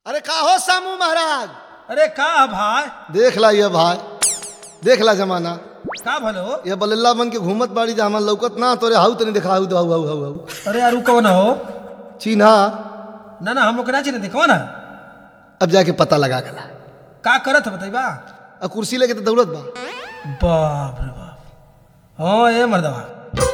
अरे का हो सामू महाराज। अरे का भाई देख ला ये भाई, देख ला जमाना का भलो। ये बल्ला बन के घूमत बाड़ी जा हमार लौकत ना तोरे हाउ तनी देखा हाउ हाउ हाउ हाउ अरे यार कौन हो। चिन्हा ना ना हम लोग ना चिन्ह कौन है। अब जाके पता लगा गला का करत है बताइबा। अब कुर्सी लेके तो दौड़त बा। बाप रे बाप। हाँ ये मर्दवा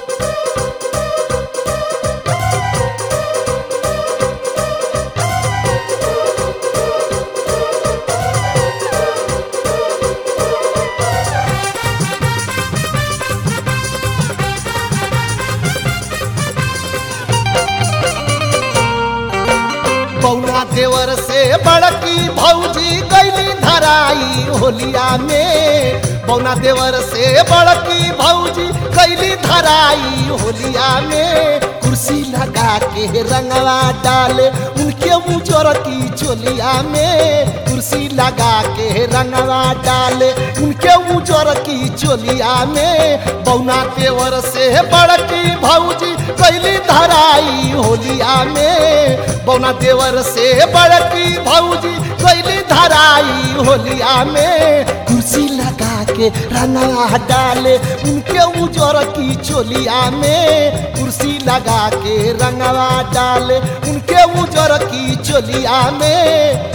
बौना देवर से बड़की भौजी गईली धराई होलिया में। बौना देवर से बड़की भौजी गईली धराई होलिया में। कुर्सी लगा के रंगवा डाले उनके मुजर की चोलिया में। कुर्सी लगा के रंगवा डाले उनके मुजर की चोलिया में। बौना देवर से बड़की भौजी गईली धराई होलिया में। बौना देवर से बड़की भौजी गईली धराई होलिया में। कुर्सी लगा के रंगवा डाले उनके उजर की चोलिया में। कुर्सी लगा के रंगवा डाले उनके उजर की चोलिया में।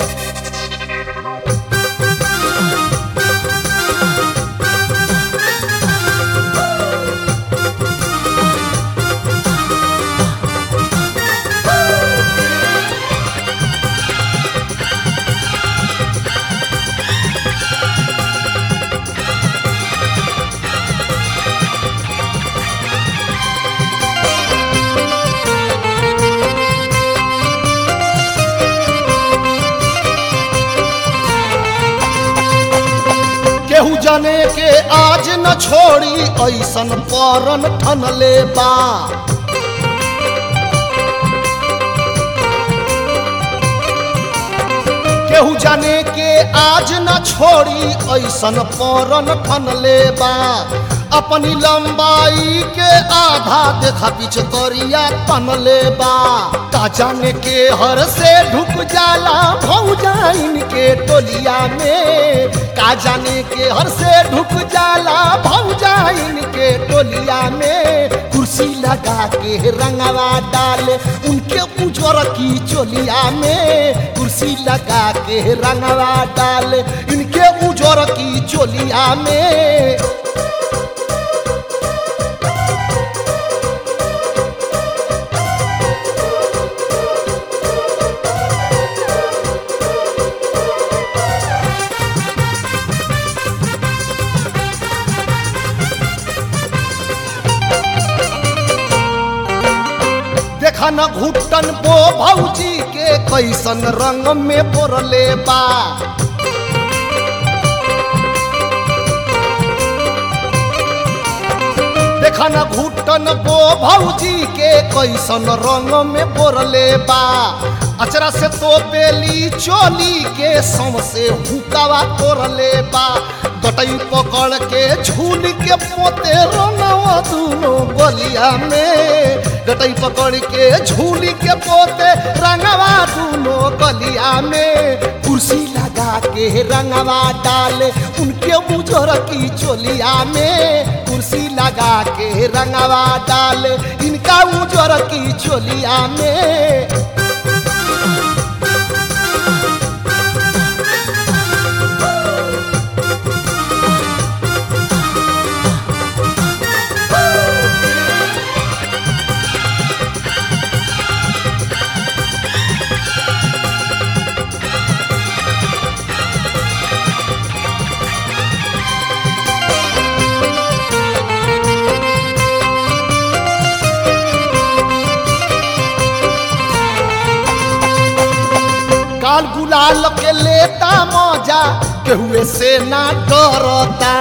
केहू जाने के आज न छोड़ी ऐसन परन ठनले बा। केहू जाने के आज न छोड़ी ऐसन परन ठनले बा। अपनी लंबाई के आधा देखा पीछ करिया तनले बा। का जाने के हर से ढुक जाला भौजा इनके टोलिया में। का जाने के हर से ढुक जाला भौजा इनके टोलिया में। कुर्सी लगा के रंगवा डाले उनके उजर की चोलिया में। कुर्सी लगा के रंगवा डाले इनके उजर की चोलिया में। देखा न घुटन बो भौजी के कैसन रंग में बोरले बा। देखा न घुटन बो भौजी के कैसन रंग में बोरले बा। अचरा से तो बेली चोली के सम से हुकावा तोरले बा। गटई पकड़ के झूल के पोते रंगवा दूनो गलिया में। गटई पकड़ के झूल के पोते रंगवा दूनो गलिया में। कुर्सी लगा के रंगवा डाले उनके मुजर की चोलिया में। कुर्सी लगा के रंगवा डाले इनका मुजर की चोलिया में। काल गुलाल के लेता मौजा केहुए से ना डरता।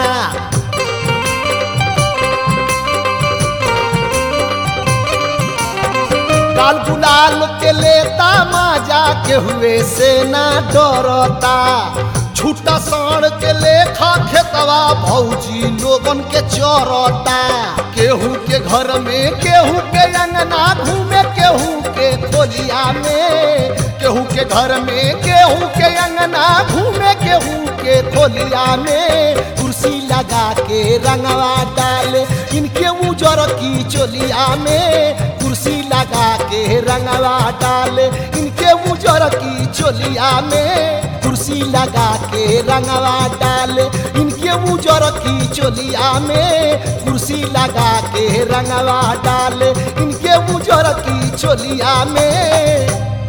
लाल गुलाल के लेता माजा के हुए से ना डरता छूटा साण के लेखा खेतवा भौजी लोगन के चरता केहू के घर में केहू के अंगना घूमे केहू के खोलिया में केहू के घर में केहू के अंगना घूमे केहू के खोलिया में कुर्सी लगा के रंगवा डाले इनके उजर की चोलिया में कुर्सी लगा के रंगवा डाले इनके उजर की चोलिया में कुर्सी लगा के रंगवा डाले इनके उजर की चोलिया में कुर्सी लगा के रंगवा डाले इनके उजर की चोलिया में।